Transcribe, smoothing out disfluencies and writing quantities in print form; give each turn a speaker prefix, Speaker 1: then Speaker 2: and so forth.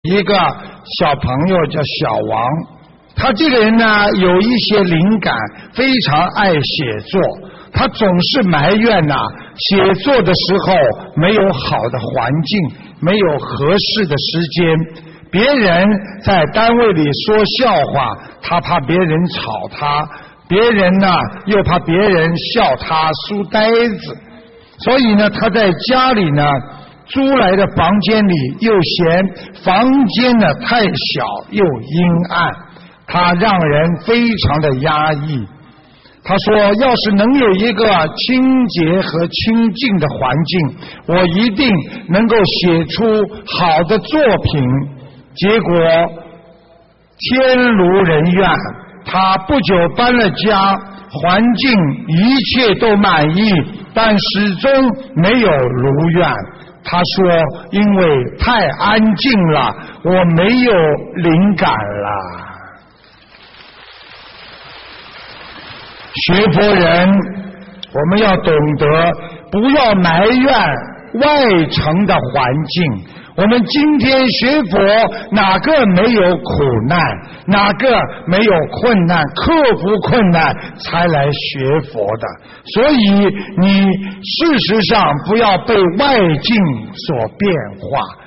Speaker 1: 一个小朋友叫小王，他这个人呢有一些灵感，非常爱写作。他总是埋怨呐，写作的时候没有好的环境，没有合适的时间。别人在单位里说笑话，他怕别人吵他；别人呢又怕别人笑他书呆子。所以呢，他在家里呢租来的房间里又嫌房间呢太小又阴暗，他让人非常的压抑。他说要是能有一个清洁和清净的环境，我一定能够写出好的作品。结果天如人愿，他不久搬了家，环境一切都满意，但始终没有如愿。他说因为太安静了，我没有灵感了。学佛人，我们要懂得不要埋怨外层的环境。我们今天学佛，哪个没有苦难，哪个没有困难，克服困难才来学佛的。所以你事实上不要被外境所变化，